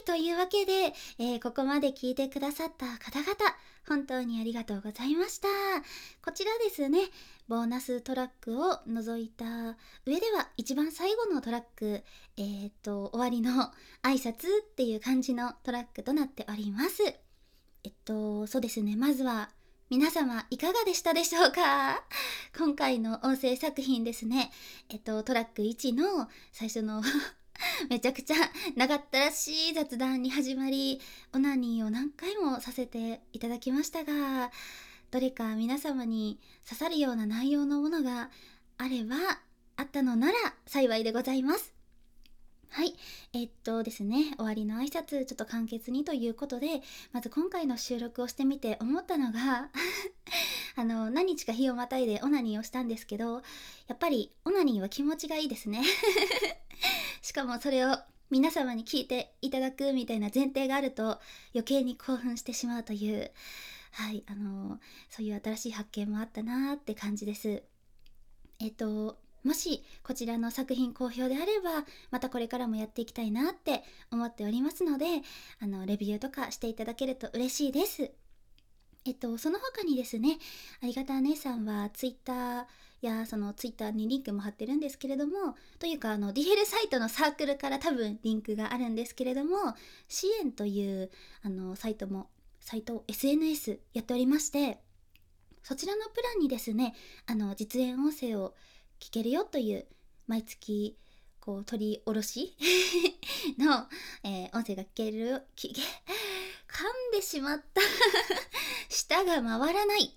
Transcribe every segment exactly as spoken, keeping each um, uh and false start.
い、というわけで、えーここまで聞いてくださった方々、本当にありがとうございました。こちらですね、ボーナストラックを除いた上では一番最後のトラック、えー、っと終わりの挨拶っていう感じのトラックとなっております。えっとそうですね、まずは皆様いかがでしたでしょうか。今回の音声作品ですね、えっとトラックいちの最初のめちゃくちゃ長ったらしい雑談に始まり、オナニーを何回もさせていただきましたが、どれか皆様に刺さるような内容のものがあれば、あったのなら幸いでございます。はい、えっとですね、終わりの挨拶ちょっと簡潔にということで、まず今回の収録をしてみて思ったのがあの何日か日をまたいでオナニーをしたんですけど、やっぱりオナニーは気持ちがいいですねしかもそれを皆様に聞いていただくみたいな前提があると余計に興奮してしまうという、はいあのそういう新しい発見もあったなーって感じです。えっともしこちらの作品好評であれば、またこれからもやっていきたいなって思っておりますので、あのレビューとかしていただけると嬉しいです。えっとその他にですね、ありがた姉さんはツイッターやそのツイッターにリンクも貼ってるんですけれども、というかあの ディーエル サイトのサークルから多分リンクがあるんですけれども、支援というあのサイトもサイト エスエヌエス やっておりまして、そちらのプランにですね、あの実演音声を聞けるよという毎月こう取り下ろしの、えー音声が聞けるよ聞け噛んでしまった舌が回らない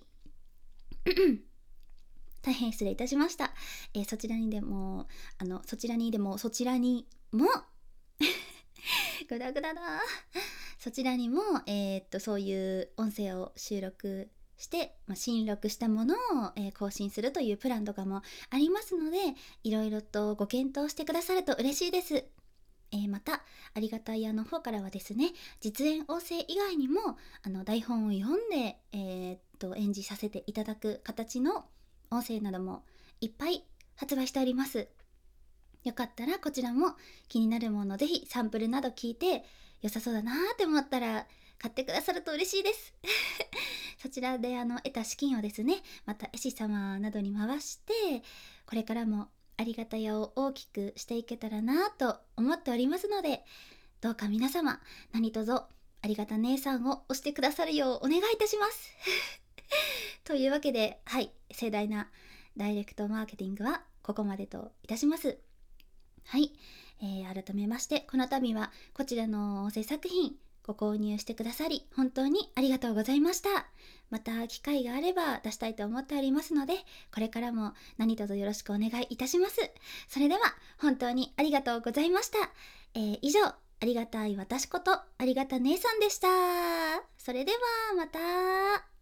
大変失礼いたしました。えーそちらにでもあのそちらにでもそちらにもグダグダだそちらにも、えーっとそういう音声を収録して、まあ、新録したものを、えー更新するというプランとかもありますので、いろいろとご検討してくださると嬉しいです。えーまたありがたい屋の方からはですね、実演音声以外にもあの台本を読んで、えーっと演じさせていただく形の音声などもいっぱい発売しております。よかったらこちらも気になるものぜひサンプルなど聞いて良さそうだなーって思ったら買ってくださると嬉しいですそちらであの得た資金をですね、また絵師様などに回して、これからもありがたやを大きくしていけたらなと思っておりますので、どうか皆様何卒ありがた姉さんを押してくださるようお願いいたしますというわけで、はい、盛大なダイレクトマーケティングはここまでといたします。はい、えー改めましてこの度はこちらの音声作品ご購入してくださり本当にありがとうございました。また機会があれば出したいと思っておりますので、これからも何卒よろしくお願いいたします。それでは本当にありがとうございました。えー以上、ありがたい私ことありがた姉さんでした。それではまた。